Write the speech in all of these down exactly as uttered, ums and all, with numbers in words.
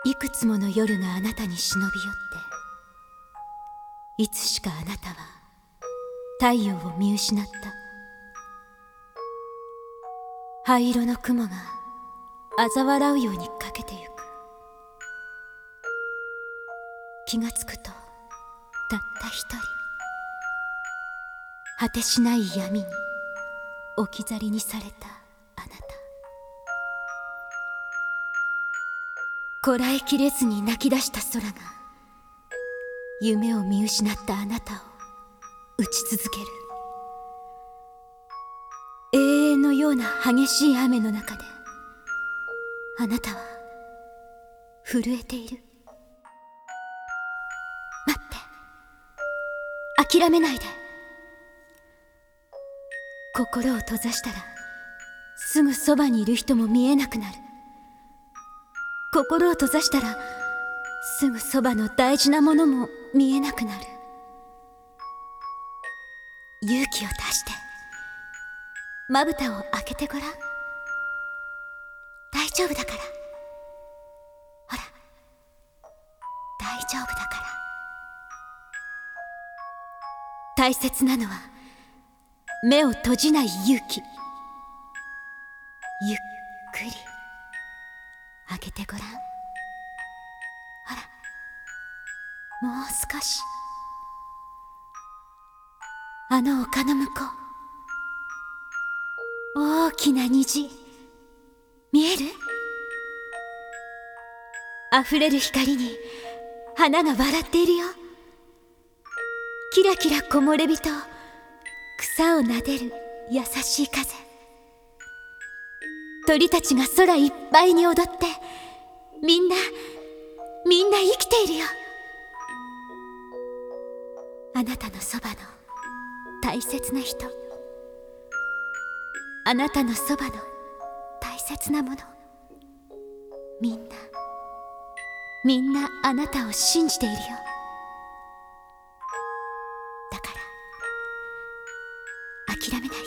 いくつもの夜があなたに忍び寄って、いつしかあなたは太陽を見失った。灰色の雲が嘲笑うようにかけてゆく。気がつくとたった一人、果てしない闇に置き去りにされたあなた。こらえきれずに泣き出した空が夢を見失ったあなたを打ち続ける。永遠のような激しい雨の中であなたは震えている。待って、諦めないで。心を閉ざしたらすぐそばにいる人も見えなくなる。心を閉ざしたらすぐそばの大事なものも見えなくなる。勇気を出してまぶたを開けてごらん。大丈夫だから。ほら、大丈夫だから。大切なのは目を閉じない勇気。ゆっくり開けてごらん。ほら、もう少し。あの丘の向こう、大きな虹見える？溢れる光に花が笑っているよ。キラキラ木漏れ日と草を撫でる優しい風。鳥たちが空いっぱいに踊って、みんなみんな生きているよ。あなたのそばの大切な人、あなたのそばの大切なもの、みんなみんなあなたを信じているよ。だから諦めない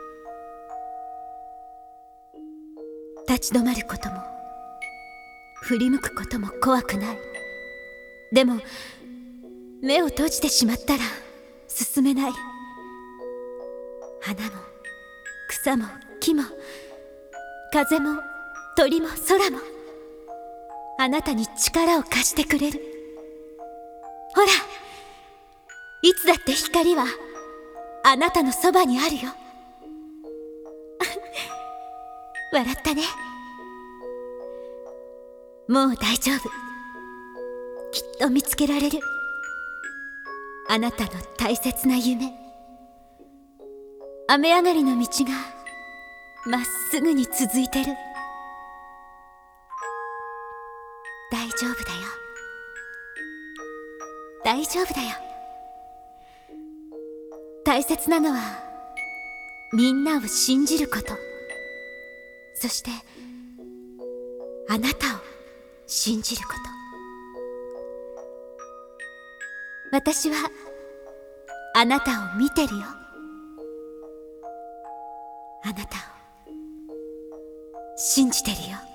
で。立ち止まることも振り向くことも怖くない。でも目を閉じてしまったら進めない。花も草も木も風も鳥も空もあなたに力を貸してくれる。ほら、いつだって光はあなたのそばにあるよ。笑ったね。もう大丈夫。きっと見つけられる。あなたの大切な夢。雨上がりの道がまっすぐに続いてる。大丈夫だよ。大丈夫だよ。大切なのはみんなを信じること。そしてあなたを信じること。私はあなたを見てるよ。あなたを信じてるよ。